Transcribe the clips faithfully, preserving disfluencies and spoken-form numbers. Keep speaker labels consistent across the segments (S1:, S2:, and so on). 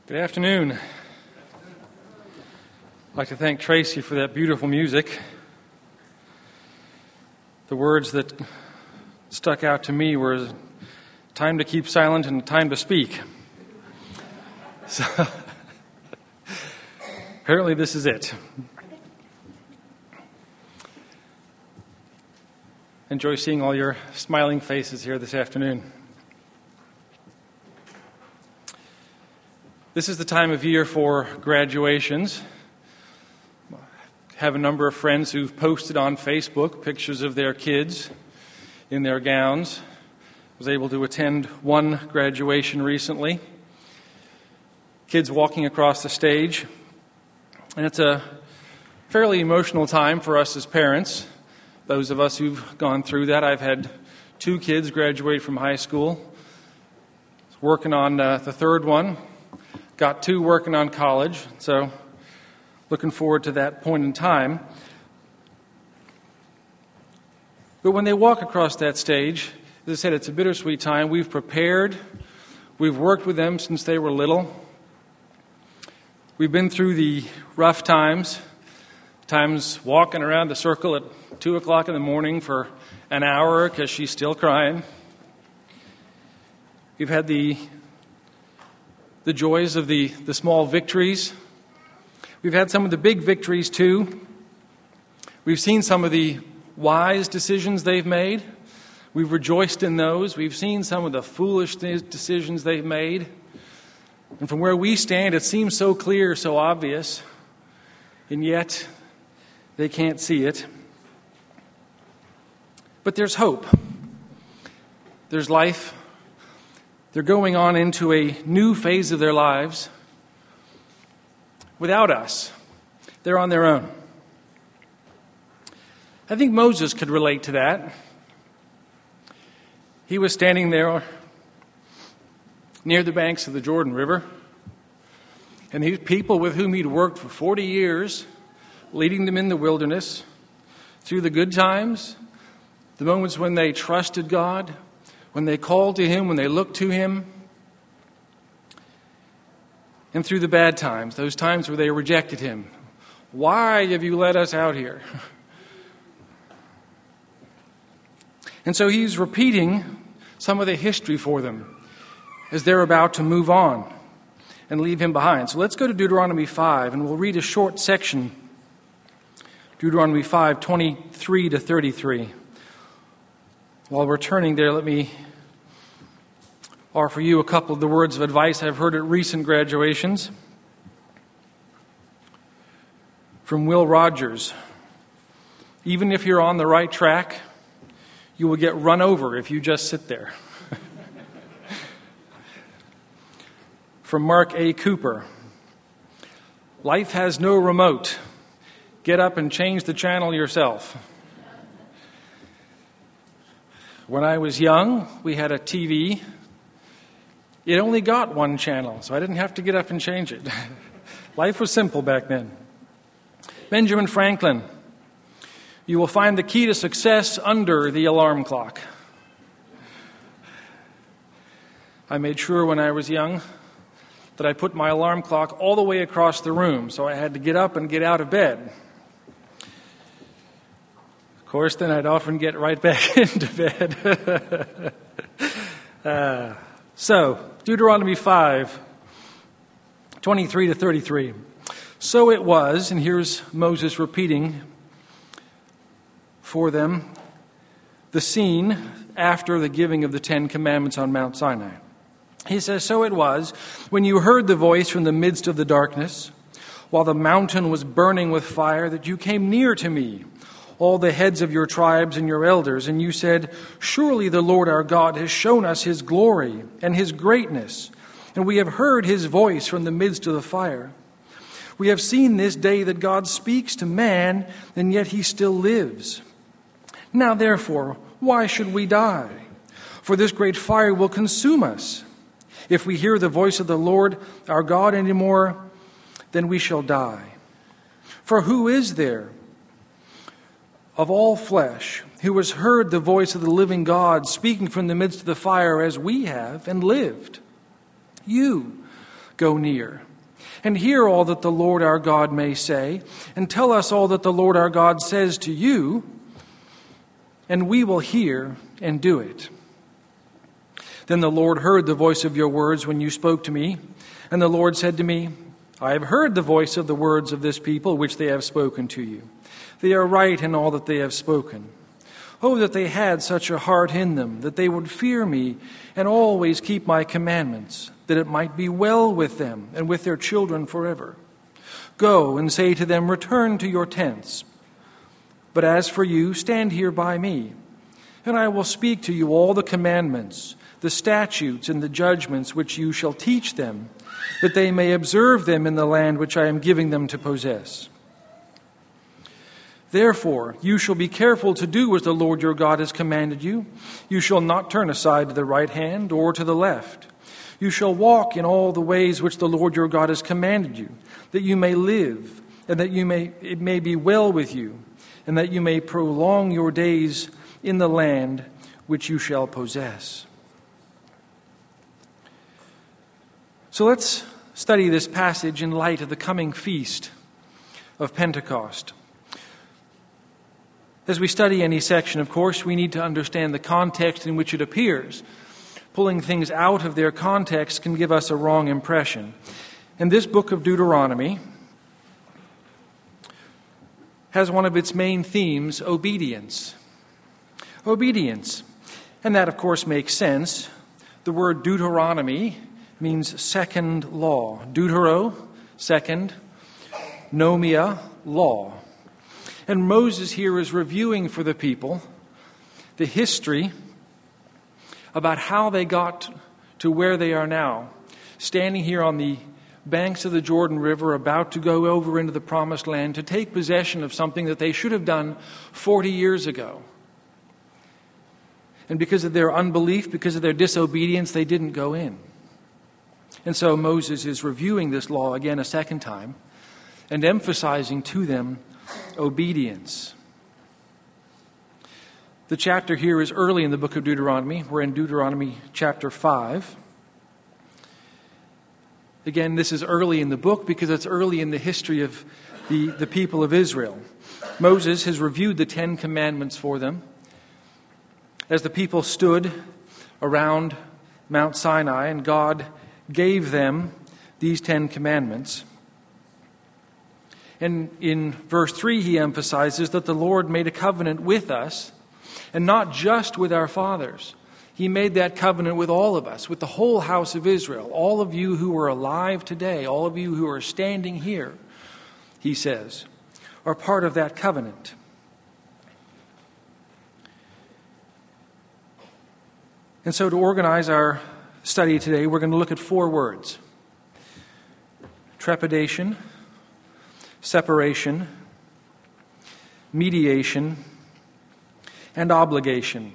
S1: Good afternoon. I'd like to thank Tracy for that beautiful music. The words that stuck out to me were time to keep silent and time to speak. So, apparently this is it. Enjoy seeing all your smiling faces here this afternoon. This is the time of year for graduations. I have a number of friends who've posted on Facebook pictures of their kids in their gowns. I was able to attend one graduation recently. Kids walking across the stage. And it's a fairly emotional time for us as parents. Those of us who've gone through that. I've had two kids graduate from high school. Working on uh, the third one. Got two working on college, so looking forward to that point in time. But when they walk across that stage, as I said, it's a bittersweet time. We've prepared. We've worked with them since they were little. We've been through the rough times, times walking around the circle at two o'clock in the morning for an hour because she's still crying. We've had the the joys of the, the small victories. We've had some of the big victories too. We've seen some of the wise decisions they've made. We've rejoiced in those. We've seen some of the foolish decisions they've made. And from where we stand, it seems so clear, so obvious, and yet they can't see it. But there's hope. There's life. They're going on into a new phase of their lives without us. They're on their own. I think Moses could relate to that. He was standing there near the banks of the Jordan River, and these people with whom he'd worked for forty years, leading them in the wilderness, through the good times, the moments when they trusted God, when they called to Him, when they looked to Him, and through the bad times, those times where they rejected Him. Why have you let us out here? And so He's repeating some of the history for them as they're about to move on and leave Him behind. So let's go to Deuteronomy five, and we'll read a short section. Deuteronomy five, twenty-three to thirty-three. While we're turning there, let me offer you a couple of the words of advice I've heard at recent graduations. From Will Rogers. Even if you're on the right track, you will get run over if you just sit there. From Mark A. Cooper. Life has no remote. Get up and change the channel yourself. When I was young, we had a T V. It only got one channel, so I didn't have to get up and change it. Life was simple back then. Benjamin Franklin. You will find the key to success under the alarm clock. I made sure when I was young that I put my alarm clock all the way across the room, so I had to get up and get out of bed. Of course, then I'd often get right back into bed. uh, so, Deuteronomy five, twenty-three to thirty-three. So it was, and here's Moses repeating for them the scene after the giving of the Ten Commandments on Mount Sinai. He says, so it was, when you heard the voice from the midst of the darkness, while the mountain was burning with fire, that you came near to me, all the heads of your tribes and your elders, and you said, surely the Lord our God has shown us His glory and His greatness, and we have heard His voice from the midst of the fire. We have seen this day that God speaks to man, and yet He still lives. Now therefore, why should we die? For this great fire will consume us. If we hear the voice of the Lord our God anymore, then we shall die. For who is there of all flesh who has heard the voice of the living God speaking from the midst of the fire as we have and lived? You, go near, and hear all that the Lord our God may say, and tell us all that the Lord our God says to you, and we will hear and do it. Then the Lord heard the voice of your words when you spoke to me, and the Lord said to me, I have heard the voice of the words of this people which they have spoken to you. They are right in all that they have spoken. Oh, that they had such a heart in them, that they would fear me and always keep my commandments, that it might be well with them and with their children forever. Go and say to them, return to your tents. But as for you, stand here by me, and I will speak to you all the commandments, the statutes and the judgments which you shall teach them, that they may observe them in the land which I am giving them to possess. Therefore, you shall be careful to do as the Lord your God has commanded you. You shall not turn aside to the right hand or to the left. You shall walk in all the ways which the Lord your God has commanded you, that you may live, and that you may it may be well with you, and that you may prolong your days in the land which you shall possess. So let's study this passage in light of the coming feast of Pentecost. As we study any section, of course, we need to understand the context in which it appears. Pulling things out of their context can give us a wrong impression. And this book of Deuteronomy has one of its main themes, obedience. Obedience. And that, of course, makes sense. The word Deuteronomy means second law. Deutero, second. Nomia, law. And Moses here is reviewing for the people the history about how they got to where they are now, standing here on the banks of the Jordan River, about to go over into the Promised Land to take possession of something that they should have done forty years ago. And because of their unbelief, because of their disobedience, they didn't go in. And so Moses is reviewing this law again a second time and emphasizing to them obedience. The chapter here is early in the book of Deuteronomy. We're in Deuteronomy chapter five. Again, this is early in the book because it's early in the history of the, the people of Israel. Moses has reviewed the Ten Commandments for them as the people stood around Mount Sinai, and God gave them these Ten Commandments. And in verse three, he emphasizes that the Lord made a covenant with us, and not just with our fathers. He made that covenant with all of us, with the whole house of Israel. All of you who are alive today, all of you who are standing here, he says, are part of that covenant. And so to organize our study today, we're going to look at four words: trepidation, separation, mediation, and obligation.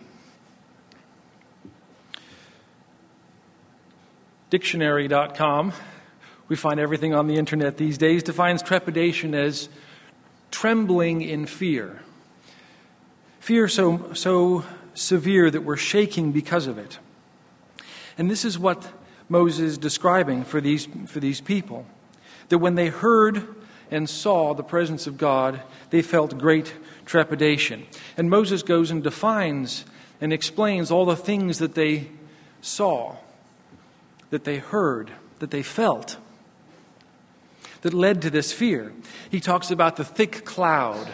S1: Dictionary dot com, we find everything on the internet these days, defines trepidation as trembling in fear. Fear so, so severe that we're shaking because of it. And this is what Moses is describing for these, for these people. That when they heard and saw the presence of God, they felt great trepidation. And Moses goes and defines and explains all the things that they saw, that they heard, that they felt, that led to this fear. He talks about the thick cloud.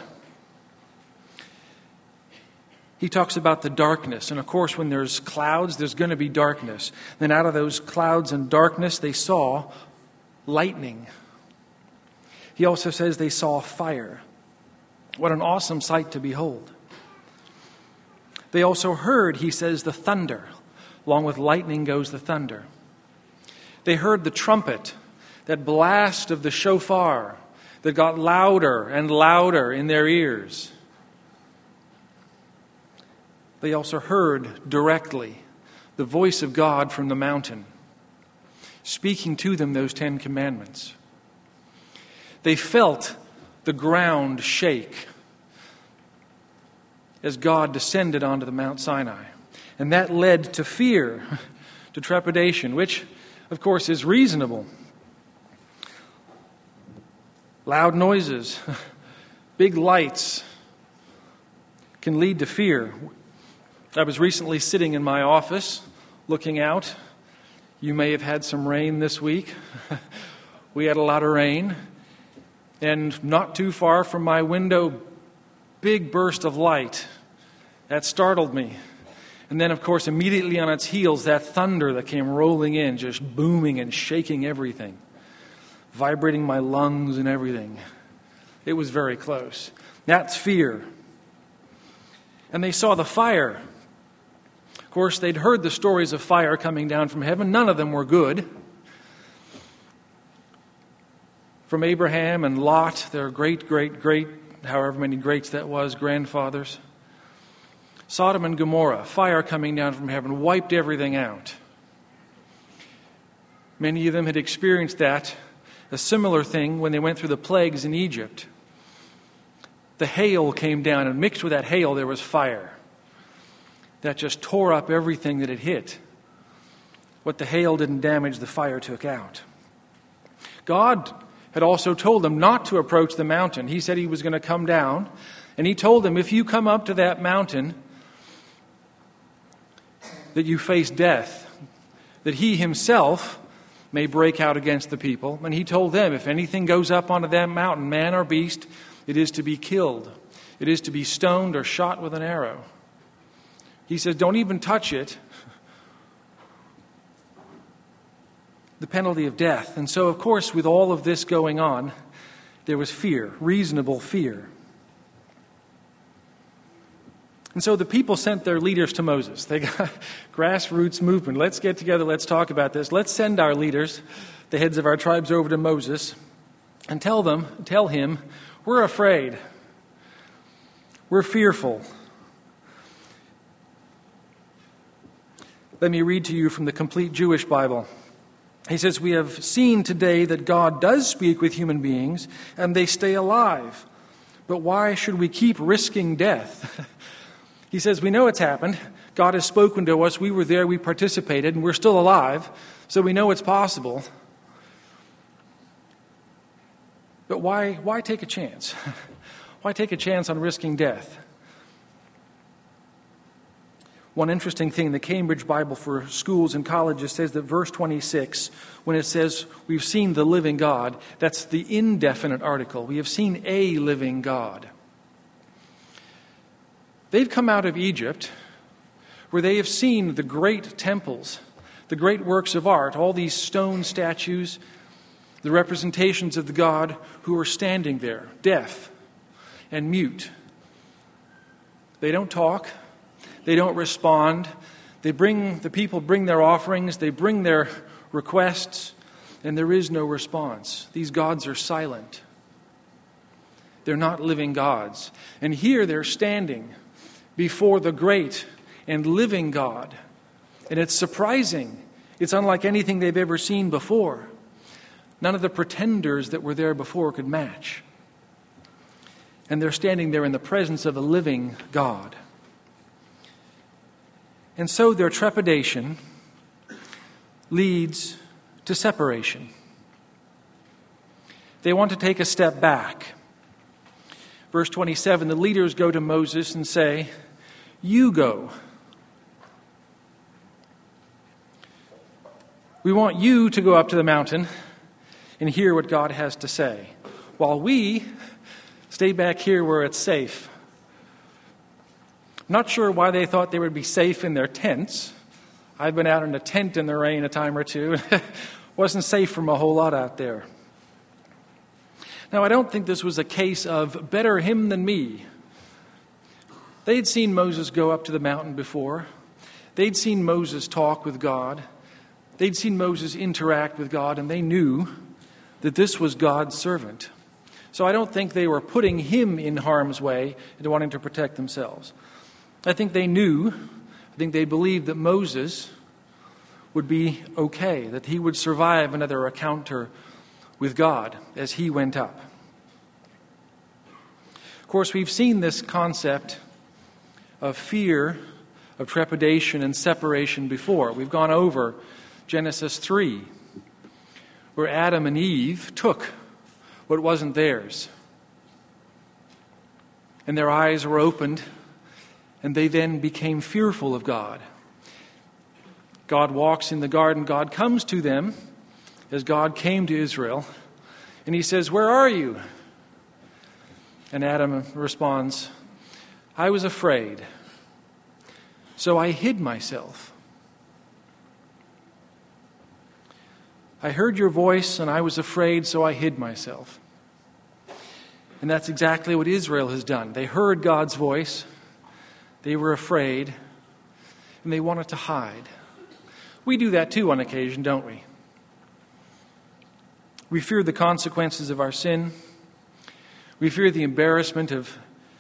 S1: He talks about the darkness. And of course, when there's clouds, there's going to be darkness. Then out of those clouds and darkness, they saw lightning. He also says they saw fire. What an awesome sight to behold. They also heard, he says, the thunder. Along with lightning goes the thunder. They heard the trumpet, that blast of the shofar that got louder and louder in their ears. They also heard directly the voice of God from the mountain, speaking to them those Ten Commandments. They felt the ground shake as God descended onto the Mount Sinai. And that led to fear, to trepidation, which, of course, is reasonable. Loud noises, big lights can lead to fear. I was recently sitting in my office looking out. You may have had some rain this week. We had a lot of rain. And not too far from my window, big burst of light. That startled me. And then, of course, immediately on its heels, that thunder that came rolling in, just booming and shaking everything, vibrating my lungs and everything. It was very close. That's fear. And they saw the fire. Of course, they'd heard the stories of fire coming down from heaven. None of them were good. From Abraham and Lot, their great, great, great, however many greats that was, grandfathers. Sodom and Gomorrah, fire coming down from heaven, wiped everything out. Many of them had experienced that, a similar thing, when they went through the plagues in Egypt. The hail came down, and mixed with that hail there was fire that just tore up everything that it hit. What the hail didn't damage, the fire took out. God had also told them not to approach the mountain. He said he was going to come down, and he told them, if you come up to that mountain, that you face death, that he himself may break out against the people. And he told them, if anything goes up onto that mountain, man or beast, it is to be killed. It is to be stoned or shot with an arrow. He says, don't even touch it. The penalty of death. And so, of course, with all of this going on, there was fear, reasonable fear. And so the people sent their leaders to Moses. They got grassroots movement. Let's get together. Let's talk about this. Let's send our leaders, the heads of our tribes, over to Moses and tell them, tell him, we're afraid. We're fearful. Let me read to you from the Complete Jewish Bible. He says, we have seen today that God does speak with human beings and they stay alive. But why should we keep risking death? He says, we know it's happened. God has spoken to us. We were there. We participated. And we're still alive. So we know it's possible. But why, why take a chance? Why take a chance on risking death? One interesting thing, the Cambridge Bible for Schools and Colleges says that verse twenty-six, when it says, we've seen the living God, that's the indefinite article. We have seen a living God. They've come out of Egypt where they have seen the great temples, the great works of art, all these stone statues, the representations of the God who are standing there, deaf and mute. They don't talk. They don't respond. They bring, the people bring their offerings. They bring their requests, and there is no response. These gods are silent. They're not living gods. And here they're standing before the great and living God. And it's surprising. It's unlike anything they've ever seen before. None of the pretenders that were there before could match. And they're standing there in the presence of a living God. And so their trepidation leads to separation. They want to take a step back. Verse twenty-seven, the leaders go to Moses and say, you go. We want you to go up to the mountain and hear what God has to say, while we stay back here where it's safe. Not sure why they thought they would be safe in their tents. I've been out in a tent in the rain a time or two. Wasn't safe from a whole lot out there. Now, I don't think this was a case of better him than me. They'd seen Moses go up to the mountain before. They'd seen Moses talk with God. They'd seen Moses interact with God, and they knew that this was God's servant. So I don't think they were putting him in harm's way and wanting to protect themselves. I think they knew, I think they believed that Moses would be okay, that he would survive another encounter with God as he went up. Of course, we've seen this concept of fear, of trepidation and separation before. We've gone over Genesis three, where Adam and Eve took what wasn't theirs. And their eyes were opened, and they then became fearful of God. God walks in the garden. God comes to them as God came to Israel. And he says, "Where are you?" And Adam responds, "I was afraid, so I hid myself. I heard your voice and I was afraid, so I hid myself." And that's exactly what Israel has done. They heard God's voice, they were afraid, and they wanted to hide. We do that too on occasion, don't we? We fear the consequences of our sin. We fear the embarrassment of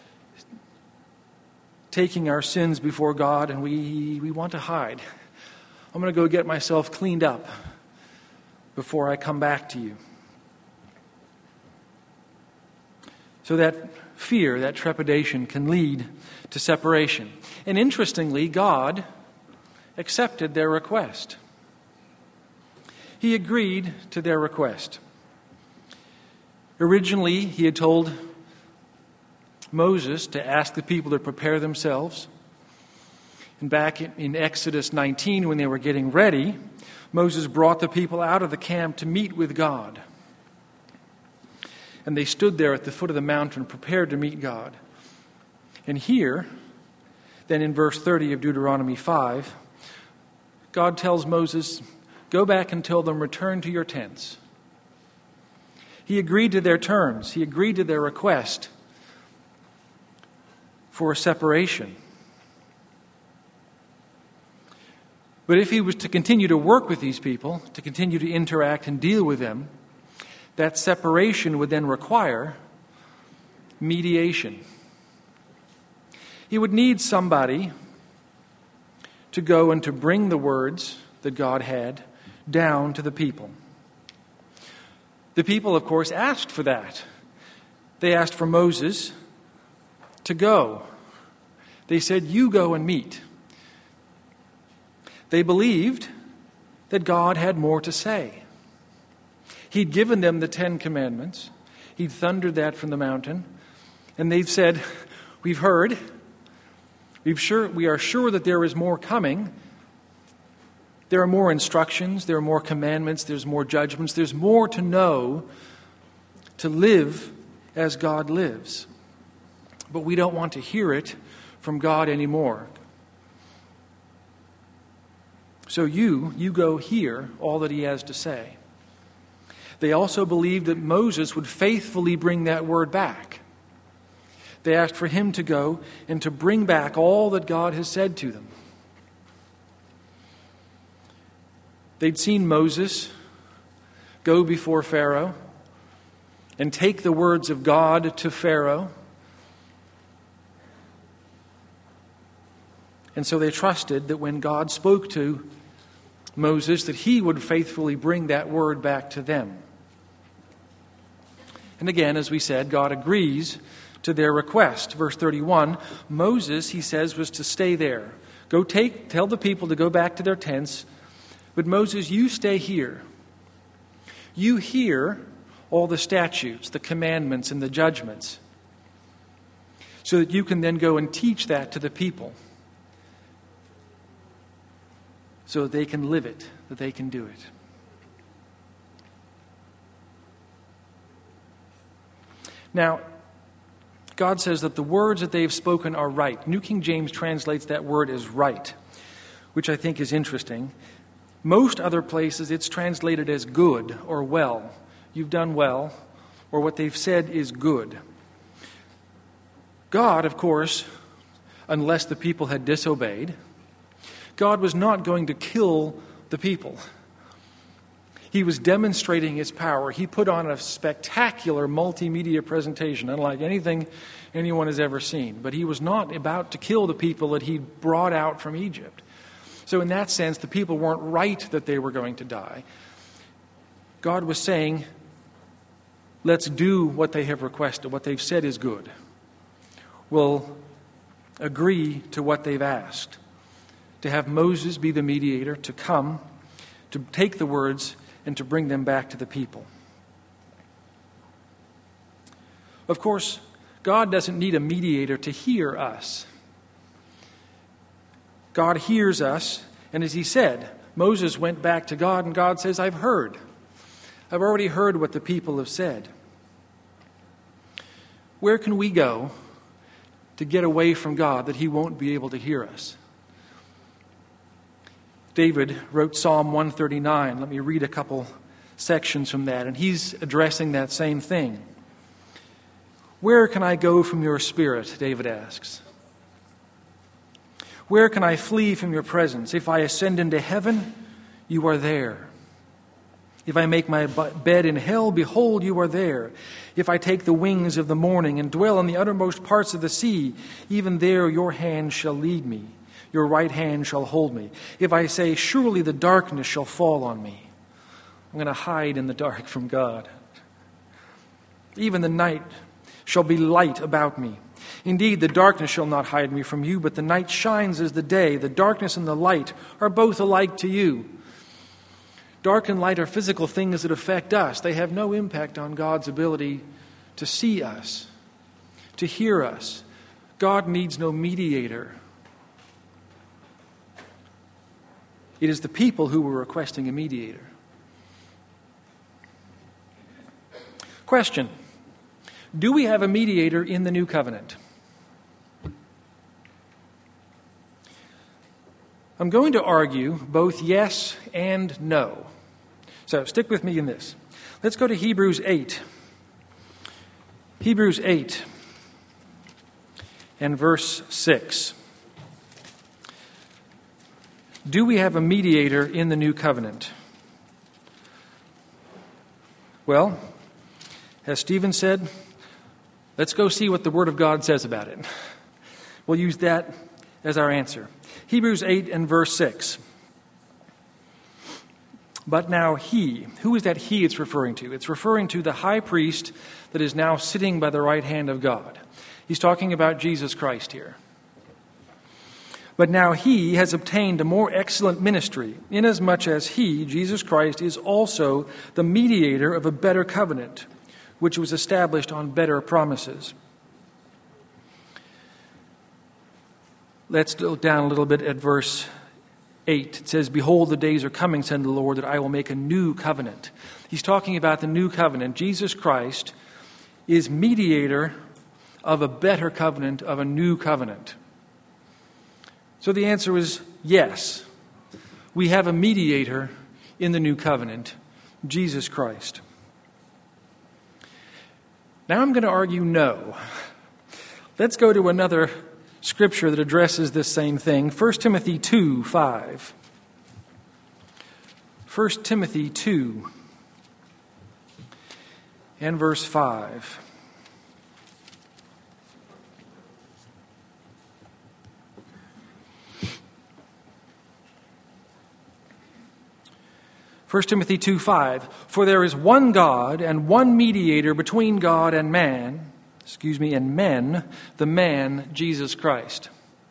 S1: taking our sins before God, and we, we want to hide. I'm going to go get myself cleaned up before I come back to you. So that fear, that trepidation can lead to separation. And interestingly, God accepted their request. He agreed to their request. Originally, he had told Moses to ask the people to prepare themselves. And back in Exodus nineteen, when they were getting ready, Moses brought the people out of the camp to meet with God. And they stood there at the foot of the mountain, prepared to meet God. And here, then in verse thirty of Deuteronomy five, God tells Moses, "Go back and tell them, return to your tents." He agreed to their terms. He agreed to their request for a separation. But if he was to continue to work with these people, to continue to interact and deal with them, that separation would then require mediation. He would need somebody to go and to bring the words that God had down to the people. The people, of course, asked for that. They asked for Moses to go. They said, "You go and meet." They believed that God had more to say. He'd given them the Ten Commandments. He'd thundered that from the mountain. And they've said, "We've heard. We've sure, we are sure that there is more coming. There are more instructions. There are more commandments. There's more judgments. There's more to know to live as God lives. But we don't want to hear it from God anymore. So you, you go hear all that he has to say." They also believed that Moses would faithfully bring that word back. They asked for him to go and to bring back all that God has said to them. They'd seen Moses go before Pharaoh and take the words of God to Pharaoh. And so they trusted that when God spoke to Moses, that he would faithfully bring that word back to them. And again, as we said, God agrees to their request. Verse thirty-one, Moses, he says, was to stay there. Go take, tell the people to go back to their tents. But Moses, you stay here. You hear all the statutes, the commandments, and the judgments, so that you can then go and teach that to the people, so that they can live it, that they can do it. Now, God says that the words that they have spoken are right. New King James translates that word as right, which I think is interesting. Most other places it's translated as good or well. You've done well, or what they've said is good. God, of course, unless the people had disobeyed, God was not going to kill the people. He was demonstrating his power. He put on a spectacular multimedia presentation, unlike anything anyone has ever seen. But he was not about to kill the people that he brought out from Egypt. So in that sense, the people weren't right that they were going to die. God was saying, let's do what they have requested. What they've said is good. We'll agree to what they've asked. To have Moses be the mediator, to come, to take the words, and to bring them back to the people. Of course, God doesn't need a mediator to hear us. God hears us, and as he said, Moses went back to God, and God says, I've heard. I've already heard what the people have said. Where can we go to get away from God that he won't be able to hear us? David wrote Psalm one thirty-nine. Let me read a couple sections from that, and he's addressing that same thing. Where can I go from your spirit, David asks. Where can I flee from your presence? If I ascend into heaven, you are there. If I make my bed in hell, behold, you are there. If I take the wings of the morning and dwell in the uttermost parts of the sea, even there your hand shall lead me. Your right hand shall hold me. If I say, surely the darkness shall fall on me. I'm going to hide in the dark from God. Even the night shall be light about me. Indeed, the darkness shall not hide me from you, but the night shines as the day. The darkness and the light are both alike to you. Dark and light are physical things that affect us. They have no impact on God's ability to see us, to hear us. God needs no mediator. It is the people who were requesting a mediator. Question: do we have a mediator in the new covenant? I'm going to argue both yes and no. So stick with me in this. Let's go to Hebrews eight. Hebrews eight and verse six. Do we have a mediator in the new covenant? Well, as Stephen said, let's go see what the Word of God says about it. We'll use that as our answer. Hebrews eight and verse six. But now he, who is that he it's referring to? It's referring to the high priest that is now sitting by the right hand of God. He's talking about Jesus Christ here. But now he has obtained a more excellent ministry, inasmuch as he, Jesus Christ, is also the mediator of a better covenant, which was established on better promises. Let's go down a little bit at verse eight. It says, behold, the days are coming, said the Lord, that I will make a new covenant. He's talking about the new covenant. Jesus Christ is mediator of a better covenant, of a new covenant. So the answer is yes. We have a mediator in the new covenant, Jesus Christ. Now I'm going to argue no. Let's go to another scripture that addresses this same thing. First Timothy two five. First Timothy two and verse five. First Timothy two five. For there is one God and one mediator between God and man, excuse me, and men, the man, Jesus Christ.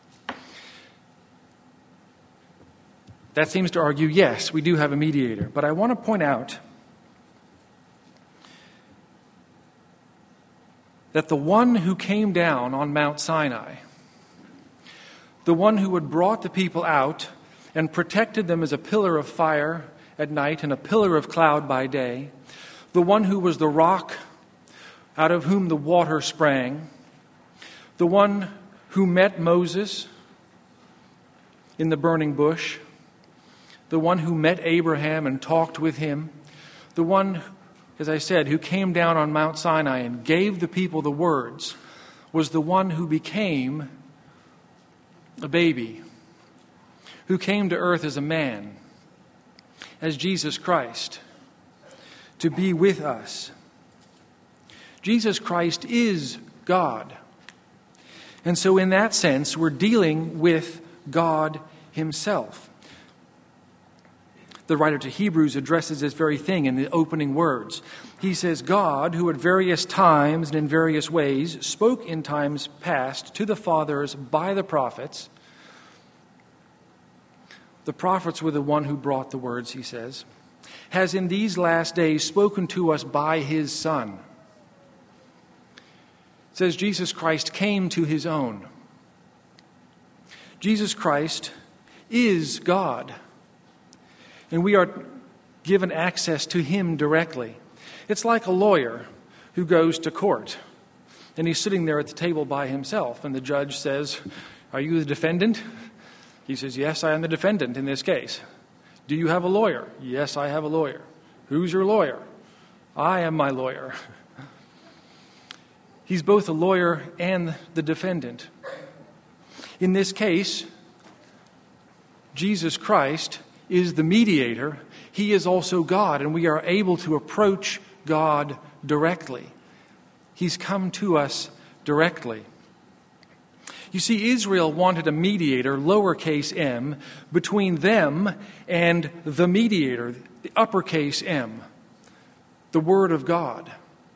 S1: That seems to argue, yes, we do have a mediator. But I want to point out that the one who came down on Mount Sinai, the one who had brought the people out and protected them as a pillar of fire at night and a pillar of cloud by day, the one who was the rock out of whom the water sprang, the one who met Moses in the burning bush, the one who met Abraham and talked with him, the one, as I said, who came down on Mount Sinai and gave the people the words, was the one who became a baby, who came to earth as a man, as Jesus Christ, to be with us. Jesus Christ is God. And so in that sense, we're dealing with God himself. The writer to Hebrews addresses this very thing in the opening words. He says, God, who at various times and in various ways spoke in times past to the fathers by the prophets. The prophets were the one who brought the words, he says, has in these last days spoken to us by his Son. It says Jesus Christ came to his own. Jesus Christ is God, and we are given access to him directly. It's like a lawyer who goes to court, and he's sitting there at the table by himself, and the judge says, "Are you the defendant?" He says, "Yes, I am the defendant in this case." "Do you have a lawyer?" "Yes, I have a lawyer." "Who's your lawyer?" "I am my lawyer." He's both a lawyer and the defendant. In this case, Jesus Christ is the mediator. He is also God, and we are able to approach God directly. He's come to us directly. You see, Israel wanted a mediator, lowercase m, between them and the mediator, the uppercase M, the Word of God.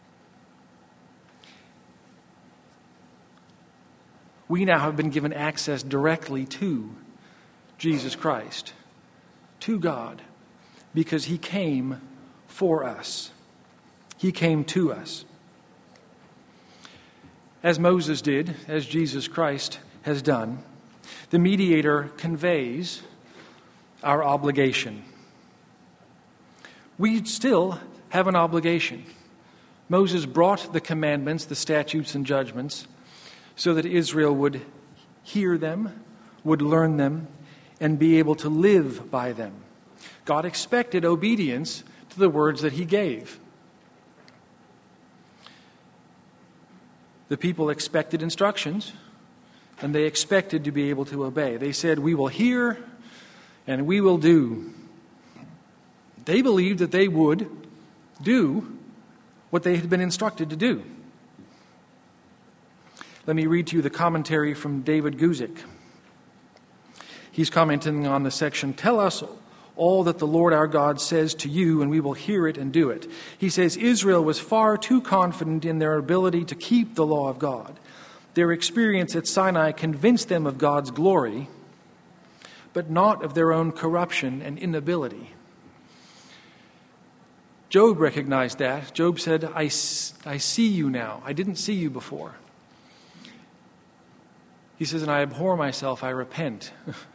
S1: We now have been given access directly to Jesus Christ, to God, because he came for us. He came to us. As Moses did, as Jesus Christ has done, the mediator conveys our obligation. We still have an obligation. Moses brought the commandments, the statutes and judgments, so that Israel would hear them, would learn them, and be able to live by them. God expected obedience to the words that he gave. The people expected instructions, and they expected to be able to obey. They said, "We will hear and we will do." They believed that they would do what they had been instructed to do. Let me read to you the commentary from David Guzik. He's commenting on the section, "Tell us all that the Lord our God says to you, and we will hear it and do it." He says, Israel was far too confident in their ability to keep the law of God. Their experience at Sinai convinced them of God's glory, but not of their own corruption and inability. Job recognized that. Job said, I, I see you now. I didn't see you before. He says, and I abhor myself, I repent.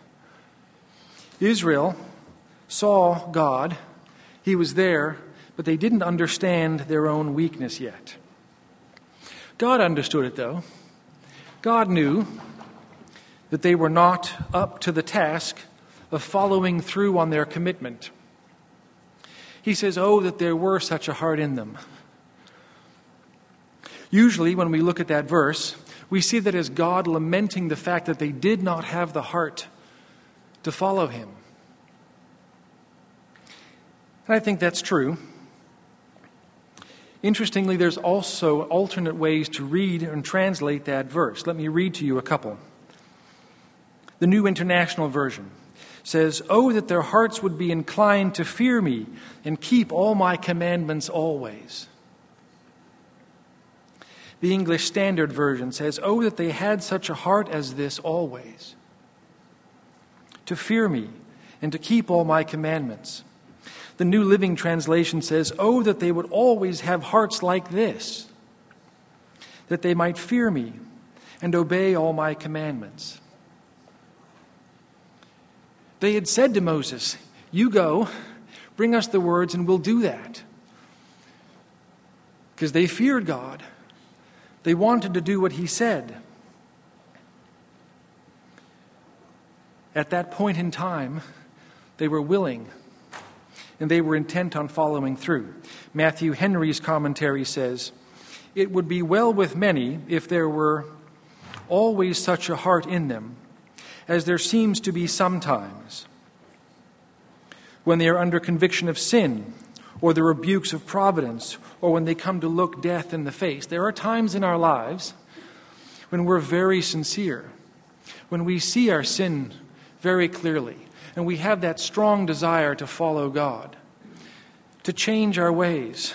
S1: Israel saw God. He was there, but they didn't understand their own weakness yet. God understood it, though. God knew that they were not up to the task of following through on their commitment. He says, oh, that there were such a heart in them. Usually, when we look at that verse, we see that as God lamenting the fact that they did not have the heart to follow him. And I think that's true. Interestingly, there's also alternate ways to read and translate that verse. Let me read to you a couple. The New International Version says, oh, that their hearts would be inclined to fear me and keep all my commandments always. The English Standard Version says, oh, that they had such a heart as this always, to fear me and to keep all my commandments. The New Living Translation says, oh, that they would always have hearts like this, that they might fear me and obey all my commandments. They had said to Moses, you go, bring us the words, and we'll do that. Because they feared God. They wanted to do what he said. At that point in time, they were willing, and they were intent on following through. Matthew Henry's commentary says, it would be well with many if there were always such a heart in them, as there seems to be sometimes, when they are under conviction of sin, or the rebukes of providence, or when they come to look death in the face. There are times in our lives when we're very sincere, when we see our sin very clearly, and we have that strong desire to follow God, to change our ways.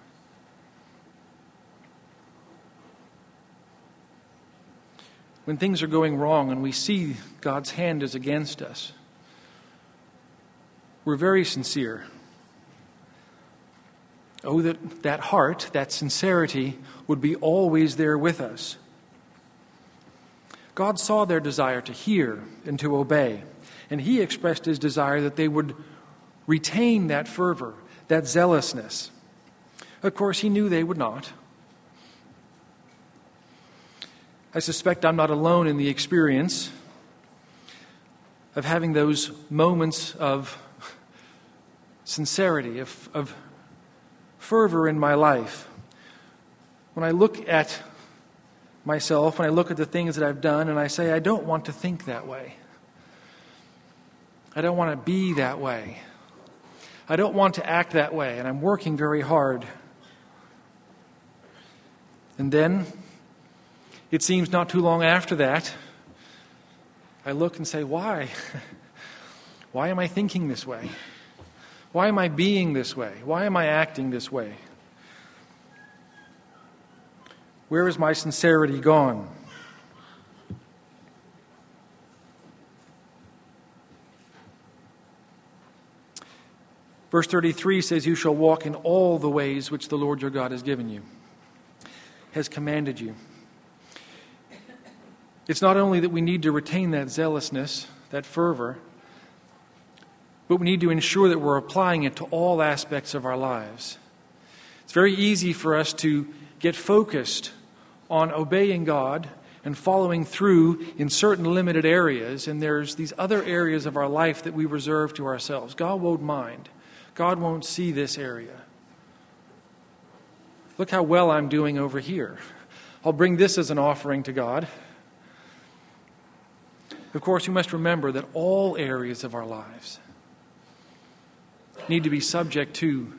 S1: When things are going wrong and we see God's hand is against us, we're very sincere. Oh, that that heart, that sincerity, would be always there with us. God saw their desire to hear and to obey, and he expressed his desire that they would retain that fervor, that zealousness. Of course, he knew they would not. I suspect I'm not alone in the experience of having those moments of sincerity, of, of fervor in my life. When I look at myself, when I look at the things that I've done, and I say, I don't want to think that way. I don't want to be that way. I don't want to act that way, and I'm working very hard. And then, it seems not too long after that, I look and say, why? Why am I thinking this way? Why am I being this way? Why am I acting this way? Where is my sincerity gone? Verse thirty-three says, you shall walk in all the ways which the Lord your God has given you, has commanded you. It's not only that we need to retain that zealousness, that fervor, but we need to ensure that we're applying it to all aspects of our lives. It's very easy for us to get focused on obeying God and following through in certain limited areas, and there's these other areas of our life that we reserve to ourselves. God won't mind. God won't see this area. Look how well I'm doing over here. I'll bring this as an offering to God. Of course, we must remember that all areas of our lives need to be subject to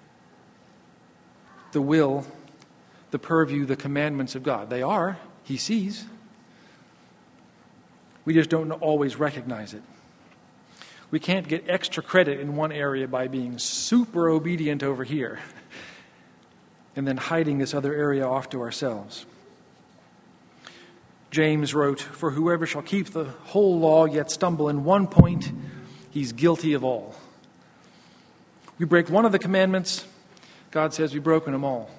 S1: the will, the purview, the commandments of God. They are. He sees. We just don't always recognize it. We can't get extra credit in one area by being super obedient over here and then hiding this other area off to ourselves. James wrote, for whoever shall keep the whole law yet stumble in one point, he's guilty of all. We break one of the commandments, God says we've broken them all.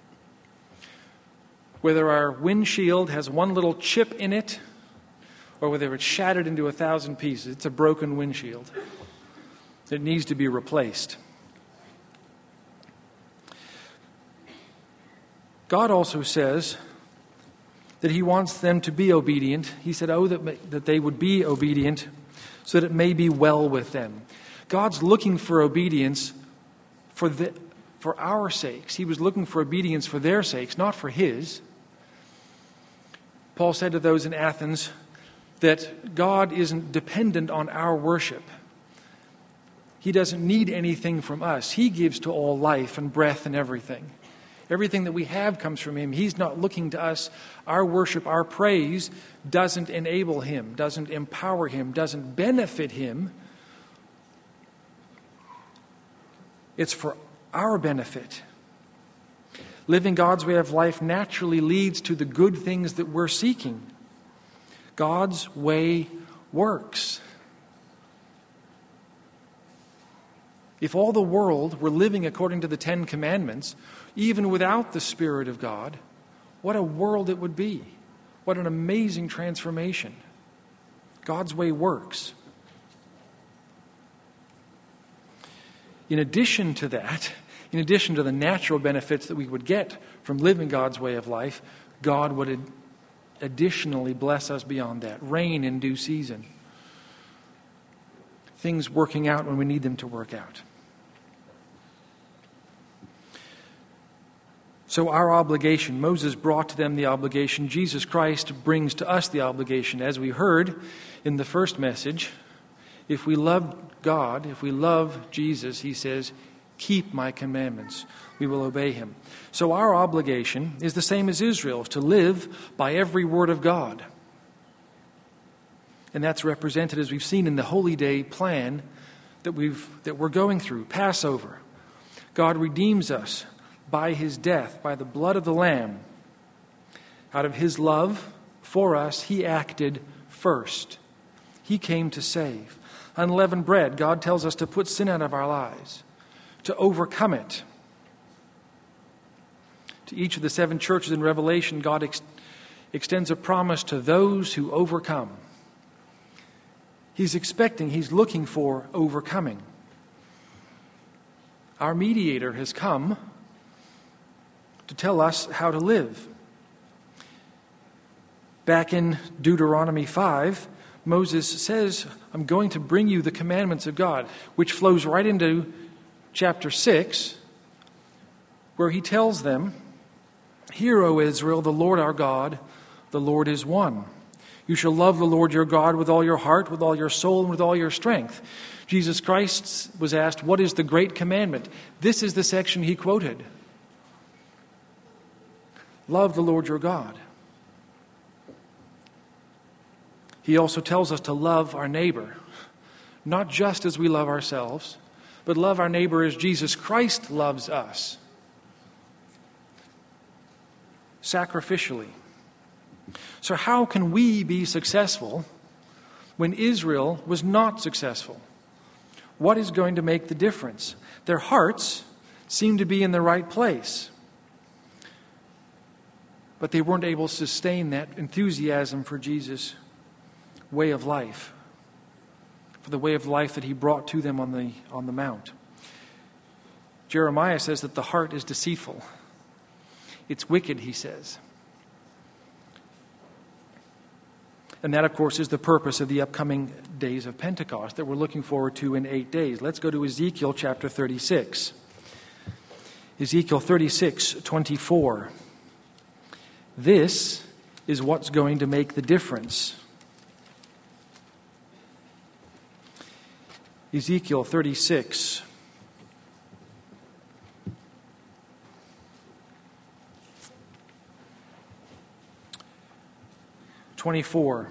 S1: Whether our windshield has one little chip in it, or whether it's shattered into a thousand pieces, it's a broken windshield. It needs to be replaced. God also says that he wants them to be obedient. He said, oh, that, that they would be obedient so that it may be well with them. God's looking for obedience for the, for our sakes. He was looking for obedience for their sakes, not for his. Paul said to those in Athens that God isn't dependent on our worship. He doesn't need anything from us. He gives to all life and breath and everything. Everything that we have comes from him. He's not looking to us. Our worship, our praise doesn't enable him, doesn't empower him, doesn't benefit him. It's for our benefit. Living God's way of life naturally leads to the good things that we're seeking. God's way works. If all the world were living according to the Ten Commandments, even without the Spirit of God, what a world it would be. What an amazing transformation. God's way works. In addition to that, in addition to the natural benefits that we would get from living God's way of life, God would ad- additionally bless us beyond that. Rain in due season. Things working out when we need them to work out. So our obligation, Moses brought to them the obligation. Jesus Christ brings to us the obligation. As we heard in the first message, if we love God, if we love Jesus, he says, keep my commandments. We will obey him. So our obligation is the same as Israel's, to live by every word of God. And that's represented, as we've seen, in the Holy Day plan that we've that we're going through, Passover. God redeems us by his death, by the blood of the Lamb. Out of his love for us, he acted first. He came to save. Unleavened bread, God tells us to put sin out of our lives, to overcome it. To each of the seven churches in Revelation, God ex- extends a promise to those who overcome. He's expecting, he's looking for overcoming. Our mediator has come to tell us how to live. Back in Deuteronomy five, Moses says, I'm going to bring you the commandments of God, which flows right into chapter six, where he tells them, Hear, O Israel, the Lord our God, the Lord is one. You shall love the Lord your God with all your heart, with all your soul, and with all your strength. Jesus Christ was asked, what is the great commandment? This is the section he quoted. Love the Lord your God. He also tells us to love our neighbor, not just as we love ourselves, but love our neighbor as Jesus Christ loves us, sacrificially. So how can we be successful when Israel was not successful? What is going to make the difference? Their hearts seemed to be in the right place, but they weren't able to sustain that enthusiasm for Jesus' way of life, for the way of life that he brought to them on the, on the mount. Jeremiah says that the heart is deceitful. It's wicked, he says. And that, of course, is the purpose of the upcoming days of Pentecost that we're looking forward to in eight days. Let's go to Ezekiel chapter thirty-six. Ezekiel thirty-six, twenty-four. This is what's going to make the difference. Ezekiel thirty-six. twenty-four.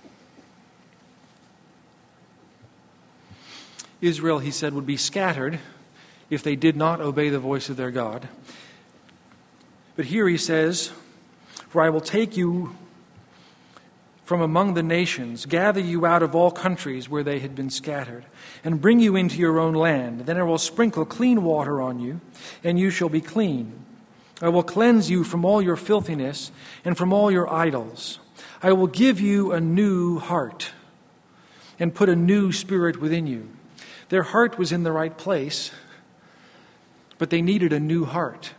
S1: Israel, he said, would be scattered if they did not obey the voice of their God. But here he says, For I will take you from among the nations, gather you out of all countries where they had been scattered, and bring you into your own land. Then I will sprinkle clean water on you, and you shall be clean. I will cleanse you from all your filthiness and from all your idols. I will give you a new heart and put a new spirit within you. Their heart was in the right place, but they needed a new heart.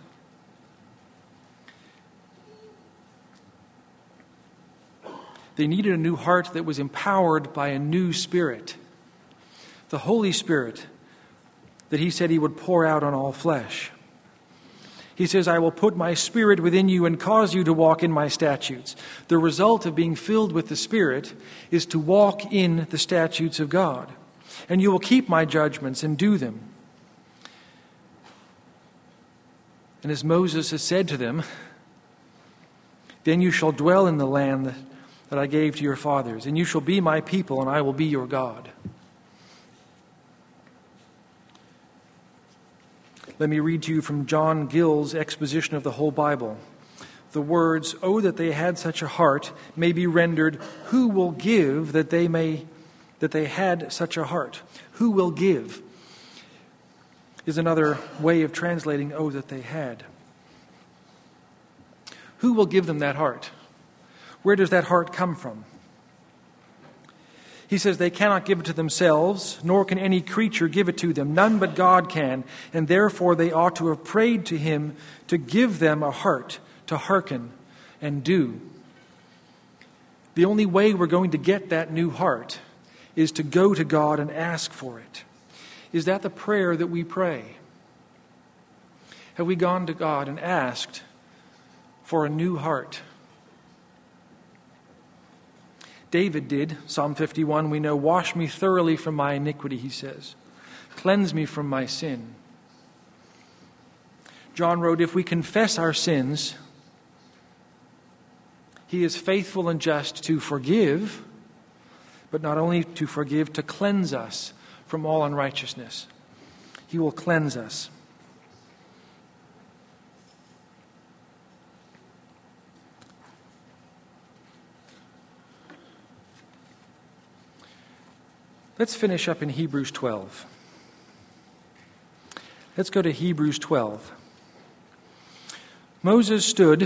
S1: They needed a new heart that was empowered by a new spirit, the Holy Spirit that he said he would pour out on all flesh. He says, I will put my spirit within you and cause you to walk in my statutes. The result of being filled with the Spirit is to walk in the statutes of God. And you will keep my judgments and do them. And as Moses has said to them, then you shall dwell in the land that I gave to your fathers, and you shall be my people, and I will be your God. Let me read to you from John Gill's exposition of the whole Bible. The words, "Oh, that they had such a heart," may be rendered, "Who will give that they may that they had such a heart?" Who will give is another way of translating, "Oh, that they had." Who will give them that heart? Where does that heart come from? He says they cannot give it to themselves, nor can any creature give it to them. None but God can, and therefore they ought to have prayed to him to give them a heart to hearken and do. The only way we're going to get that new heart is to go to God and ask for it. Is that the prayer that we pray? Have we gone to God and asked for a new heart? David did. Psalm fifty-one, we know, "Wash me thoroughly from my iniquity," he says. "Cleanse me from my sin." John wrote, "If we confess our sins, he is faithful and just to forgive, but not only to forgive, to cleanse us from all unrighteousness." He will cleanse us. Let's finish up in Hebrews twelve. Let's go to Hebrews twelve. Moses stood,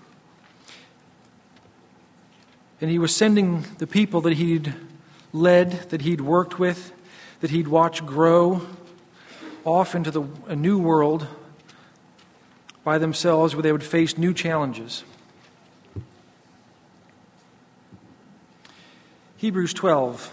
S1: and he was sending the people that he'd led, that he'd worked with, that he'd watched grow off into the, a new world by themselves where they would face new challenges. Hebrews twelve.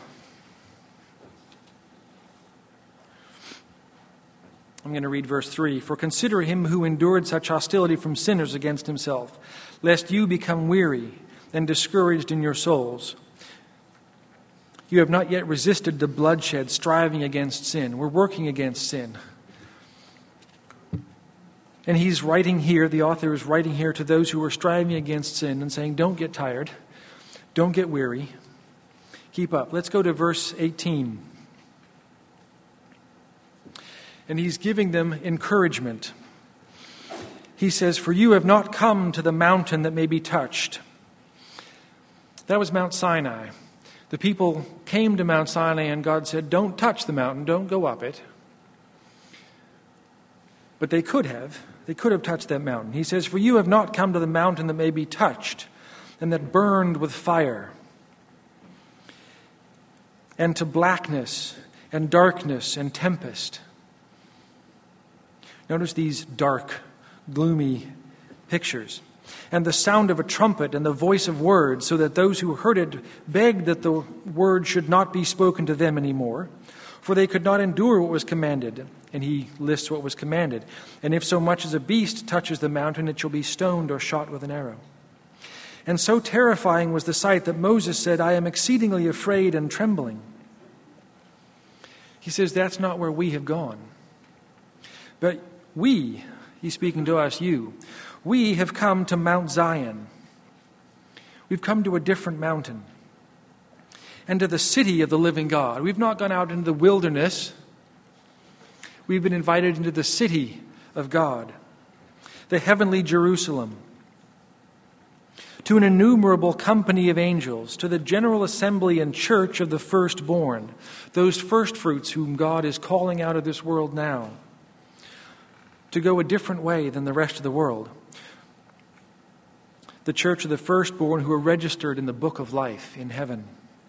S1: I'm going to read verse three. For consider him who endured such hostility from sinners against himself, lest you become weary and discouraged in your souls. You have not yet resisted the bloodshed, striving against sin. We're working against sin. And he's writing here, the author is writing here to those who are striving against sin and saying, don't get tired. Don't get weary. Keep up. Let's go to verse eighteen. And he's giving them encouragement. He says, for you have not come to the mountain that may be touched. That was Mount Sinai. The people came to Mount Sinai and God said, don't touch the mountain, don't go up it. But they could have. They could have touched that mountain. He says, for you have not come to the mountain that may be touched and that burned with fire, and to blackness and darkness and tempest. Notice these dark, gloomy pictures. And the sound of a trumpet and the voice of words, so that those who heard it begged that the word should not be spoken to them anymore, for they could not endure what was commanded. And he lists what was commanded. And if so much as a beast touches the mountain, it shall be stoned or shot with an arrow. And so terrifying was the sight that Moses said, I am exceedingly afraid and trembling. He says, that's not where we have gone. But we, he's speaking to us, you, we have come to Mount Zion. We've come to a different mountain. And to the city of the living God. We've not gone out into the wilderness. We've been invited into the city of God, the heavenly Jerusalem, to an innumerable company of angels, to the general assembly and church of the firstborn, those firstfruits whom God is calling out of this world now, to go a different way than the rest of the world. The church of the firstborn who are registered in the book of life in heaven.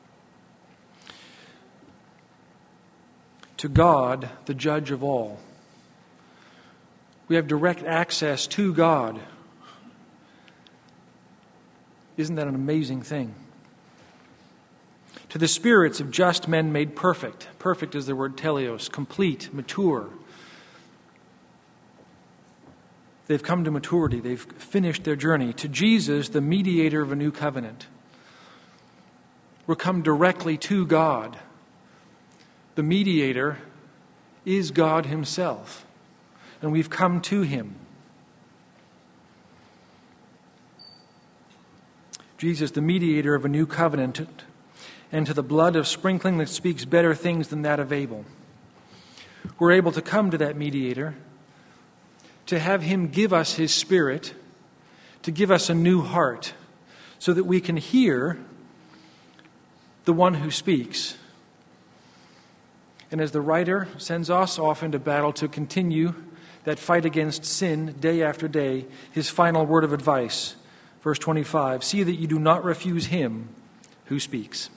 S1: To God, the judge of all. We have direct access to God. Isn't that an amazing thing? To the spirits of just men made perfect. Perfect is the word teleos, complete, mature. They've come to maturity. They've finished their journey. To Jesus, the mediator of a new covenant. We're come directly to God. The mediator is God himself. And we've come to him. Jesus, the mediator of a new covenant, and to the blood of sprinkling that speaks better things than that of Abel. We're able to come to that mediator, to have him give us his Spirit, to give us a new heart, so that we can hear the one who speaks. And as the writer sends us off into battle to continue that fight against sin day after day, his final word of advice, verse twenty-five, see that you do not refuse him who speaks.